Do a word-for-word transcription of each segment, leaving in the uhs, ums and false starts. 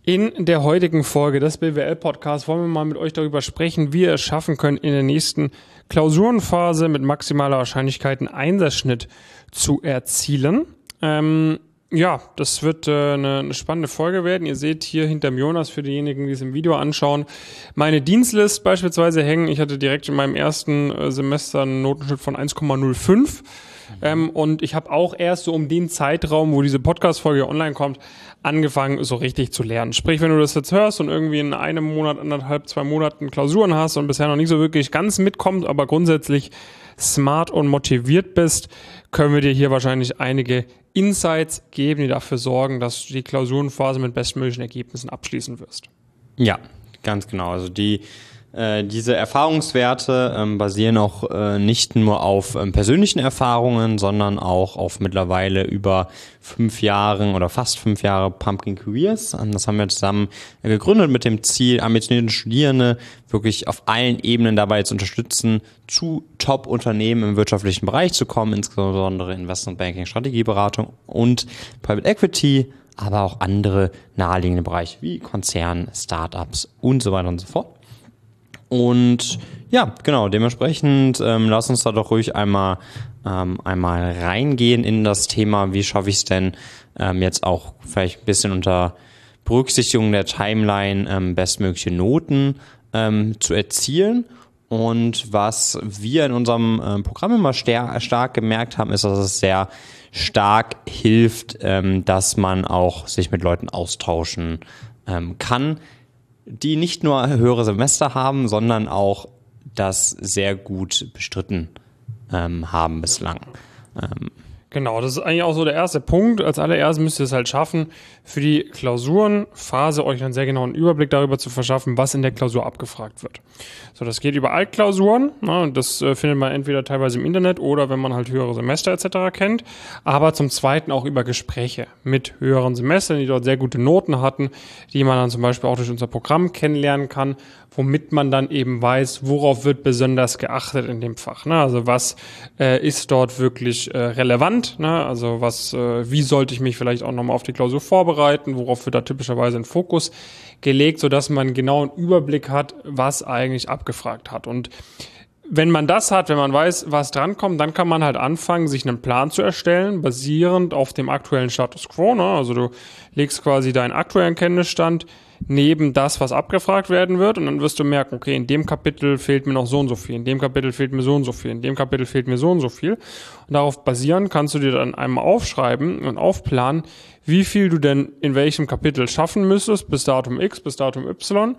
In der heutigen Folge des B W L-Podcasts wollen wir mal mit euch darüber sprechen, wie ihr es schaffen könnt, in der nächsten Klausurenphase mit maximaler Wahrscheinlichkeit einen Einserschnitt zu erzielen. Ähm, ja, das wird äh, eine, eine spannende Folge werden. Ihr seht hier hinterm Jonas, für diejenigen, die es im Video anschauen, meine Dienstlist beispielsweise hängen. Ich hatte direkt in meinem ersten äh, Semester einen Notenschnitt von eins Komma null fünf. Ähm, und ich habe auch erst so um den Zeitraum, wo diese Podcast-Folge online kommt, angefangen, so richtig zu lernen. Sprich, wenn du das jetzt hörst und irgendwie in einem Monat, anderthalb, zwei Monaten Klausuren hast und bisher noch nicht so wirklich ganz mitkommst, aber grundsätzlich smart und motiviert bist, können wir dir hier wahrscheinlich einige Insights geben, die dafür sorgen, dass du die Klausurenphase mit bestmöglichen Ergebnissen abschließen wirst. Ja, ganz genau. Also die Äh, diese Erfahrungswerte ähm, basieren auch äh, nicht nur auf ähm, persönlichen Erfahrungen, sondern auch auf mittlerweile über fünf Jahren oder fast fünf Jahre Pumpkin Careers. Ähm, das haben wir zusammen äh, gegründet mit dem Ziel, ambitionierte Studierende wirklich auf allen Ebenen dabei zu unterstützen, zu Top-Unternehmen im wirtschaftlichen Bereich zu kommen, insbesondere Investment Banking, Strategieberatung und Private Equity, aber auch andere naheliegende Bereiche wie Konzern, Startups und so weiter und so fort. Und ja, genau, dementsprechend ähm, lass uns da doch ruhig einmal ähm, einmal reingehen in das Thema, wie schaffe ich es denn ähm, jetzt auch vielleicht ein bisschen unter Berücksichtigung der Timeline ähm, bestmögliche Noten ähm, zu erzielen. Und was wir in unserem ähm, Programm immer star- stark gemerkt haben, ist, dass es sehr stark hilft, ähm, dass man auch sich mit Leuten austauschen ähm, kann, die nicht nur höhere Semester haben, sondern auch das sehr gut bestritten ähm, haben bislang. Ähm, Genau, das ist eigentlich auch so der erste Punkt. Als allererstes müsst ihr es halt schaffen, für die Klausurenphase euch einen sehr genauen Überblick darüber zu verschaffen, was in der Klausur abgefragt wird. So, das geht über Altklausuren, ne, das äh, findet man entweder teilweise im Internet oder wenn man halt höhere Semester et cetera kennt, aber zum Zweiten auch über Gespräche mit höheren Semestern, die dort sehr gute Noten hatten, die man dann zum Beispiel auch durch unser Programm kennenlernen kann, womit man dann eben weiß, worauf wird besonders geachtet in dem Fach. Ne? Also was äh, ist dort wirklich äh, relevant, ne? Also was, äh, wie sollte ich mich vielleicht auch nochmal auf die Klausur vorbereiten, worauf wird da typischerweise ein Fokus gelegt, sodass man genau einen Überblick hat, was eigentlich abgefragt hat. Und wenn man das hat, wenn man weiß, was drankommt, dann kann man halt anfangen, sich einen Plan zu erstellen, basierend auf dem aktuellen Status Quo. Ne? Also du legst quasi deinen aktuellen Kenntnisstand neben das, was abgefragt werden wird, und dann wirst du merken, okay, in dem Kapitel fehlt mir noch so und so viel, in dem Kapitel fehlt mir so und so viel, in dem Kapitel fehlt mir so und so viel. Und darauf basierend kannst du dir dann einmal aufschreiben und aufplanen, wie viel du denn in welchem Kapitel schaffen müsstest, bis Datum X, bis Datum Y,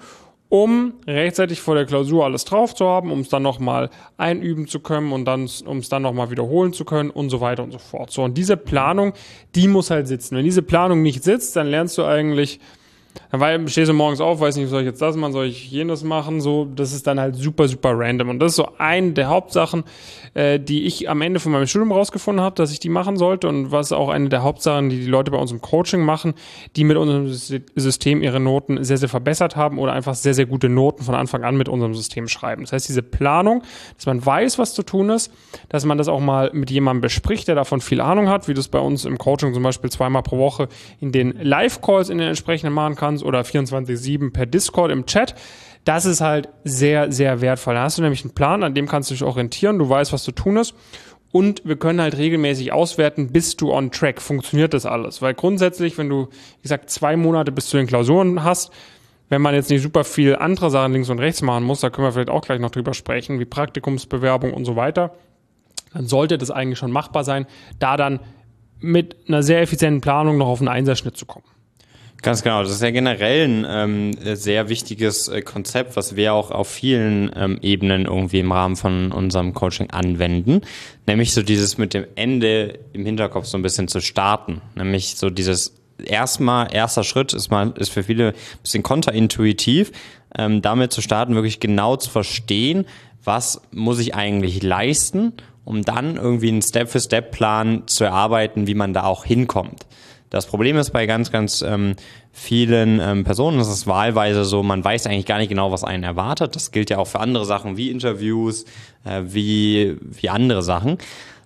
um rechtzeitig vor der Klausur alles drauf zu haben, um es dann nochmal einüben zu können und dann, um es dann nochmal wiederholen zu können und so weiter und so fort. So, und diese Planung, die muss halt sitzen. Wenn diese Planung nicht sitzt, dann lernst du eigentlich, dann stehst du morgens auf, weiß nicht, soll ich jetzt das machen, soll ich jenes machen, so, das ist dann halt super, super random. Und das ist so eine der Hauptsachen, äh, die ich am Ende von meinem Studium rausgefunden habe, dass ich die machen sollte, und was auch eine der Hauptsachen, die die Leute bei uns im Coaching machen, die mit unserem System ihre Noten sehr, sehr verbessert haben oder einfach sehr, sehr gute Noten von Anfang an mit unserem System schreiben. Das heißt, diese Planung, dass man weiß, was zu tun ist, dass man das auch mal mit jemandem bespricht, der davon viel Ahnung hat, wie du es bei uns im Coaching zum Beispiel zweimal pro Woche in den Live-Calls in den entsprechenden machen kannst oder vierundzwanzig sieben per Discord im Chat. Das ist halt sehr, sehr wertvoll. Da hast du nämlich einen Plan, an dem kannst du dich orientieren, du weißt, was zu tun ist, und wir können halt regelmäßig auswerten, bist du on track, funktioniert das alles? Weil grundsätzlich, wenn du, wie gesagt, zwei Monate bis zu den Klausuren hast, wenn man jetzt nicht super viel andere Sachen links und rechts machen muss, da können wir vielleicht auch gleich noch drüber sprechen, wie Praktikumsbewerbung und so weiter, dann sollte das eigentlich schon machbar sein, da dann mit einer sehr effizienten Planung noch auf einen Einserschnitt zu kommen. Ganz genau, das ist ja generell ein ähm, sehr wichtiges äh, Konzept, was wir auch auf vielen ähm, Ebenen irgendwie im Rahmen von unserem Coaching anwenden, nämlich so dieses mit dem Ende im Hinterkopf so ein bisschen zu starten, nämlich so dieses erstmal, erster Schritt ist mal, ist für viele ein bisschen kontraintuitiv, ähm, damit zu starten, wirklich genau zu verstehen, was muss ich eigentlich leisten, um dann irgendwie einen Step-für-Step-Plan zu erarbeiten, wie man da auch hinkommt. Das Problem ist bei ganz, ganz ähm, vielen ähm, Personen, das ist wahlweise so, man weiß eigentlich gar nicht genau, was einen erwartet. Das gilt ja auch für andere Sachen wie Interviews, äh, wie wie andere Sachen.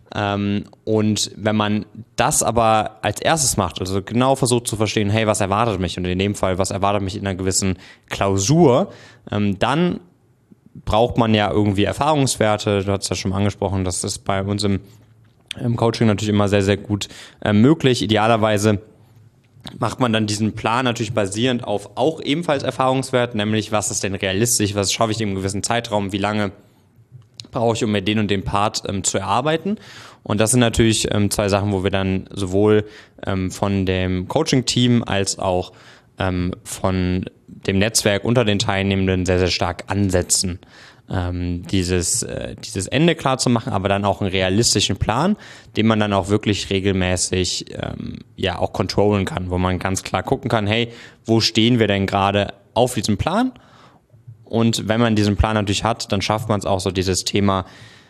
Ähm, und wenn man das aber als erstes macht, also genau versucht zu verstehen, hey, was erwartet mich? Und in dem Fall, was erwartet mich in einer gewissen Klausur? Ähm, dann braucht man ja irgendwie Erfahrungswerte. Du hast ja schon mal angesprochen, das ist bei uns im, im Coaching natürlich immer sehr, sehr gut äh, möglich. Idealerweise macht man dann diesen Plan natürlich basierend auf auch ebenfalls Erfahrungswerten, nämlich was ist denn realistisch, was schaffe ich in einem gewissen Zeitraum, wie lange brauche ich, um mir den und den Part ähm, zu erarbeiten. Und das sind natürlich ähm, zwei Sachen, wo wir dann sowohl ähm, von dem Coaching-Team als auch ähm, von dem Netzwerk unter den Teilnehmenden sehr, sehr stark ansetzen, ähm, dieses, äh, dieses Ende klar zu machen, aber dann auch einen realistischen Plan, den man dann auch wirklich regelmäßig ähm, ja auch controllen kann, wo man ganz klar gucken kann, hey, wo stehen wir denn gerade auf diesem Plan? Und wenn man diesen Plan natürlich hat, dann schafft man es auch so dieses Thema,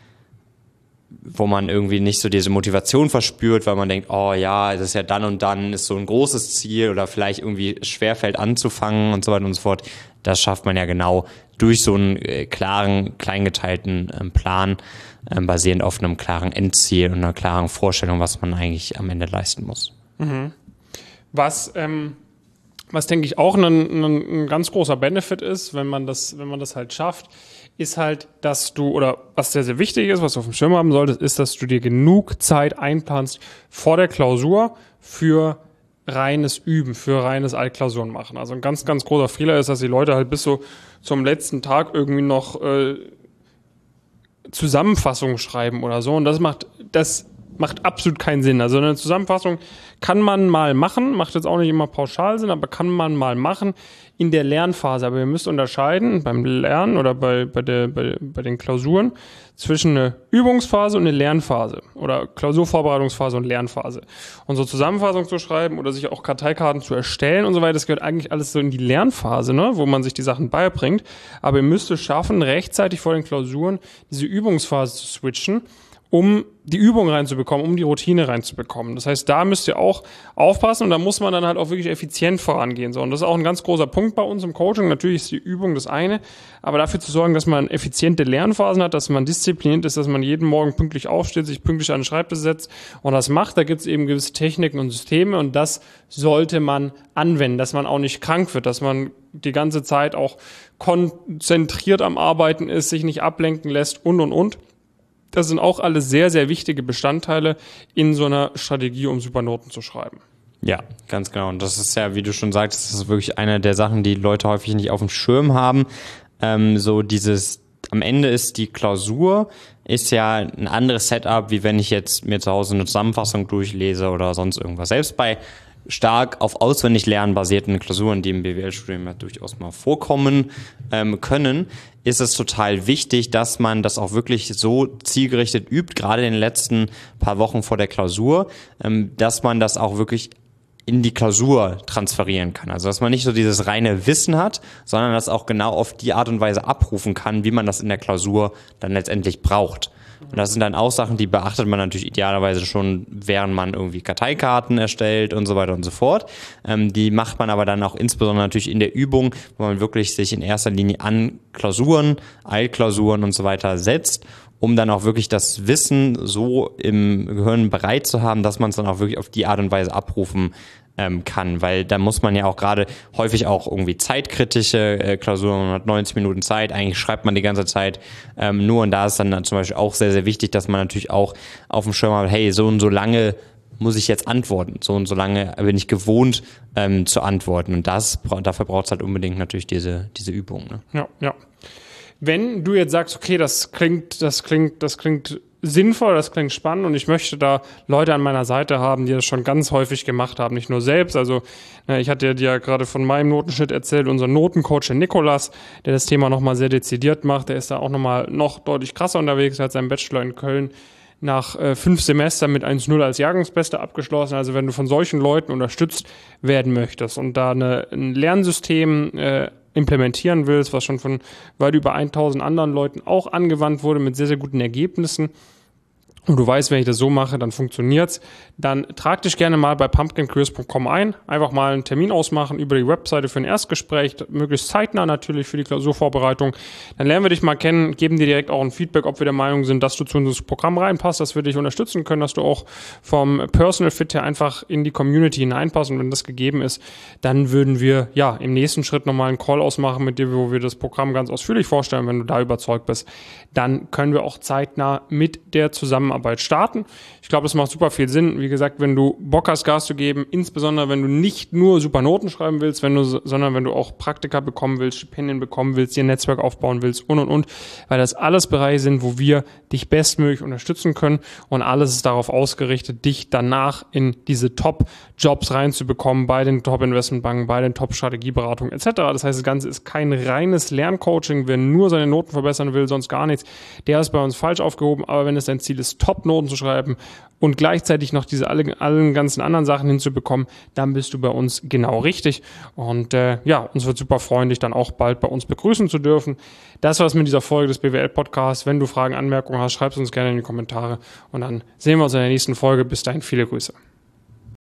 wo man irgendwie nicht so diese Motivation verspürt, weil man denkt, oh ja, das ist ja dann und dann, ist so ein großes Ziel oder vielleicht irgendwie schwerfällt anzufangen und so weiter und so fort. Das schafft man ja genau durch so einen äh, klaren, kleingeteilten äh, Plan, äh, basierend auf einem klaren Endziel und einer klaren Vorstellung, was man eigentlich am Ende leisten muss. Mhm. Was, ähm, was denke ich auch ein, ein, ein ganz großer Benefit ist, wenn man das, wenn man das halt schafft, ist halt, dass du, oder was sehr, sehr wichtig ist, was du auf dem Schirm haben solltest, ist, dass du dir genug Zeit einplanst vor der Klausur für reines Üben, für reines Altklausuren machen. Also ein ganz, ganz großer Fehler ist, dass die Leute halt bis so zum letzten Tag irgendwie noch äh, Zusammenfassungen schreiben oder so. Und das macht, das macht absolut keinen Sinn. Also eine Zusammenfassung kann man mal machen, macht jetzt auch nicht immer pauschal Sinn, aber kann man mal machen in der Lernphase. Aber ihr müsst unterscheiden beim Lernen oder bei, bei, der, bei, bei den Klausuren zwischen einer Übungsphase und einer Lernphase oder Klausurvorbereitungsphase und Lernphase. Und so Zusammenfassung zu schreiben oder sich auch Karteikarten zu erstellen und so weiter, das gehört eigentlich alles so in die Lernphase, ne, wo man sich die Sachen beibringt. Aber ihr müsst es schaffen, rechtzeitig vor den Klausuren diese Übungsphase zu switchen, um die Übung reinzubekommen, um die Routine reinzubekommen. Das heißt, da müsst ihr auch aufpassen und da muss man dann halt auch wirklich effizient vorangehen. So, und das ist auch ein ganz großer Punkt bei uns im Coaching. Natürlich ist die Übung das eine, aber dafür zu sorgen, dass man effiziente Lernphasen hat, dass man diszipliniert ist, dass man jeden Morgen pünktlich aufsteht, sich pünktlich an den Schreibtisch setzt und das macht. Da gibt es eben gewisse Techniken und Systeme und das sollte man anwenden, dass man auch nicht krank wird, dass man die ganze Zeit auch konzentriert am Arbeiten ist, sich nicht ablenken lässt und, und, und. Das sind auch alle sehr, sehr wichtige Bestandteile in so einer Strategie, um super Noten zu schreiben. Ja, ganz genau. Und das ist ja, wie du schon sagst, das ist wirklich eine der Sachen, die Leute häufig nicht auf dem Schirm haben. Ähm, so dieses, am Ende ist die Klausur, ist ja ein anderes Setup, wie wenn ich jetzt mir zu Hause eine Zusammenfassung durchlese oder sonst irgendwas. Selbst bei stark auf auswendig lernen basierten Klausuren, die im B W L-Studium ja durchaus mal vorkommen ähm, können, ist es total wichtig, dass man das auch wirklich so zielgerichtet übt, gerade in den letzten paar Wochen vor der Klausur, ähm, dass man das auch wirklich in die Klausur transferieren kann. Also dass man nicht so dieses reine Wissen hat, sondern das auch genau auf die Art und Weise abrufen kann, wie man das in der Klausur dann letztendlich braucht. Und das sind dann auch Sachen, die beachtet man natürlich idealerweise schon, während man irgendwie Karteikarten erstellt und so weiter und so fort. Ähm, die macht man aber dann auch insbesondere natürlich in der Übung, wo man wirklich sich in erster Linie an Klausuren, Eilklausuren und so weiter setzt, um dann auch wirklich das Wissen so im Gehirn bereit zu haben, dass man es dann auch wirklich auf die Art und Weise abrufen ähm, kann, weil da muss man ja auch gerade häufig auch irgendwie zeitkritische äh, Klausuren, man hat neunzig Minuten Zeit, eigentlich schreibt man die ganze Zeit ähm, nur und da ist dann, dann zum Beispiel auch sehr, sehr wichtig, dass man natürlich auch auf dem Schirm hat, hey, so und so lange muss ich jetzt antworten, so und so lange bin ich gewohnt ähm, zu antworten und das dafür braucht es halt unbedingt natürlich diese, diese Übung. Ne? Ja, ja. Wenn du jetzt sagst, okay, das klingt, das klingt, das klingt sinnvoll, das klingt spannend und ich möchte da Leute an meiner Seite haben, die das schon ganz häufig gemacht haben, nicht nur selbst. Also ich hatte dir ja gerade von meinem Notenschnitt erzählt, unser Notencoach, der Nikolas, der das Thema nochmal sehr dezidiert macht, der ist da auch nochmal noch deutlich krasser unterwegs, er hat seinen Bachelor in Köln nach äh, fünf Semestern mit eins Komma null als Jahrgangsbester abgeschlossen. Also wenn du von solchen Leuten unterstützt werden möchtest und da eine, ein Lernsystem äh, implementieren willst, was schon von weit über tausend anderen Leuten auch angewandt wurde mit sehr, sehr guten Ergebnissen und du weißt, wenn ich das so mache, dann funktioniert's, dann trag dich gerne mal bei pumpkin careers punkt com ein, einfach mal einen Termin ausmachen über die Webseite für ein Erstgespräch, möglichst zeitnah natürlich für die Klausurvorbereitung. Dann lernen wir dich mal kennen, geben dir direkt auch ein Feedback, ob wir der Meinung sind, dass du zu unserem Programm reinpasst, dass wir dich unterstützen können, dass du auch vom Personal Fit her einfach in die Community hineinpasst, und wenn das gegeben ist, dann würden wir ja im nächsten Schritt nochmal einen Call ausmachen mit dir, wo wir das Programm ganz ausführlich vorstellen. Wenn du da überzeugt bist, dann können wir auch zeitnah mit der Zusammenarbeit starten. Ich glaube, das macht super viel Sinn. Wie gesagt, wenn du Bock hast, Gas zu geben, insbesondere wenn du nicht nur super Noten schreiben willst, wenn du, sondern wenn du auch Praktika bekommen willst, Stipendien bekommen willst, dir ein Netzwerk aufbauen willst und, und, und, weil das alles Bereiche sind, wo wir dich bestmöglich unterstützen können, und alles ist darauf ausgerichtet, dich danach in diese Top-Jobs reinzubekommen, bei den Top-Investmentbanken, bei den Top-Strategieberatungen et cetera. Das heißt, das Ganze ist kein reines Lerncoaching. Wer nur seine Noten verbessern will, sonst gar nichts, der ist bei uns falsch aufgehoben. Aber wenn es dein Ziel ist, Top-Noten zu schreiben und gleichzeitig noch diese alle, allen ganzen anderen Sachen hinzubekommen, dann bist du bei uns genau richtig. Und äh, ja, uns wird super freuen, dich dann auch bald bei uns begrüßen zu dürfen. Das war's mit dieser Folge des B W L-Podcasts. Wenn du Fragen, Anmerkungen hast, schreib es uns gerne in die Kommentare, und dann sehen wir uns in der nächsten Folge. Bis dahin, viele Grüße.